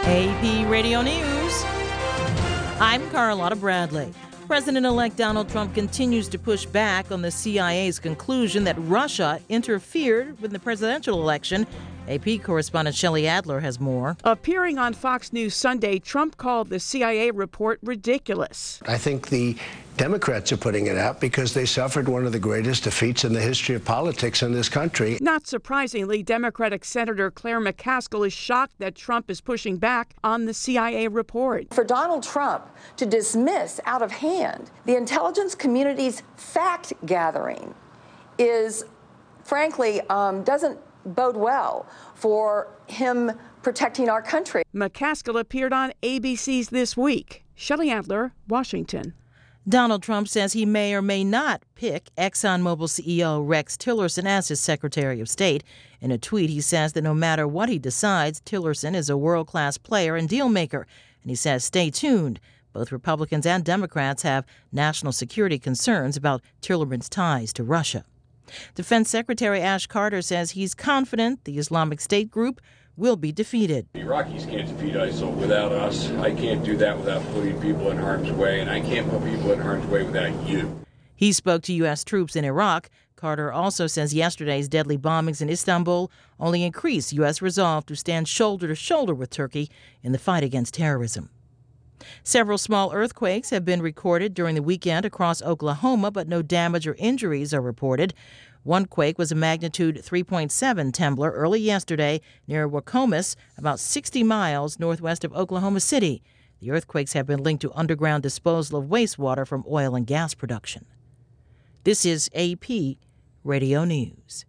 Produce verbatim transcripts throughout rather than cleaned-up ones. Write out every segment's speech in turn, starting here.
A P Radio News. I'm Carlotta Bradley. President-elect Donald Trump continues to push back on the C I A's conclusion that Russia interfered with the presidential election. A P correspondent Shelley Adler has more. Appearing on Fox News Sunday, Trump called the C I A report ridiculous. I think the Democrats are putting it out because they suffered one of the greatest defeats in the history of politics in this country. Not surprisingly, Democratic Senator Claire McCaskill is shocked that Trump is pushing back on the C I A report. For Donald Trump to dismiss out of hand the intelligence community's fact gathering is, frankly, um, doesn't bode well for him protecting our country. McCaskill appeared on A B C's This Week. Shelley Adler, Washington. Donald Trump says he may or may not pick ExxonMobil C E O Rex Tillerson as his Secretary of State. In a tweet, he says that no matter what he decides, Tillerson is a world-class player and deal-maker. And he says, stay tuned. Both Republicans and Democrats have national security concerns about Tillerson's ties to Russia. Defense Secretary Ash Carter says he's confident the Islamic State group will be defeated. The Iraqis can't defeat ISIL without us. I can't do that without putting people in harm's way, and I can't put people in harm's way without you. He spoke to U S troops in Iraq. Carter also says yesterday's deadly bombings in Istanbul only increase U S resolve to stand shoulder to shoulder with Turkey in the fight against terrorism. Several small earthquakes have been recorded during the weekend across Oklahoma, but no damage or injuries are reported. One quake was a magnitude three point seven trembler early yesterday near Wacomas, about sixty miles northwest of Oklahoma City. The earthquakes have been linked to underground disposal of wastewater from oil and gas production. This is A P Radio News.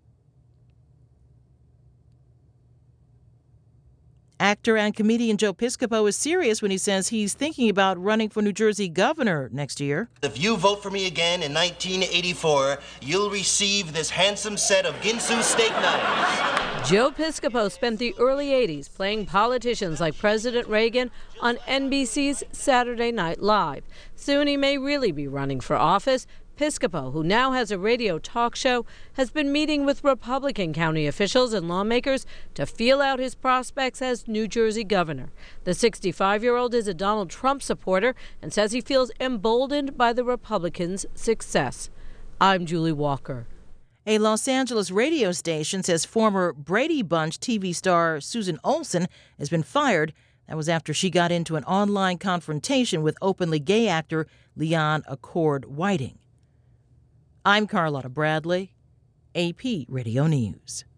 Actor and comedian Joe Piscopo is serious when he says he's thinking about running for New Jersey governor next year. If you vote for me again in nineteen eighty-four, you'll receive this handsome set of Ginsu steak knives. Joe Piscopo spent the early eighties playing politicians like President Reagan on N B C's Saturday Night Live. Soon he may really be running for office. Piscopo, who now has a radio talk show, has been meeting with Republican county officials and lawmakers to feel out his prospects as New Jersey governor. The sixty-five-year-old is a Donald Trump supporter and says he feels emboldened by the Republicans' success. I'm Julie Walker. A Los Angeles radio station says former Brady Bunch T V star Susan Olsen has been fired. That was after she got into an online confrontation with openly gay actor Leon Accord Whiting. I'm Carlotta Bradley, A P Radio News.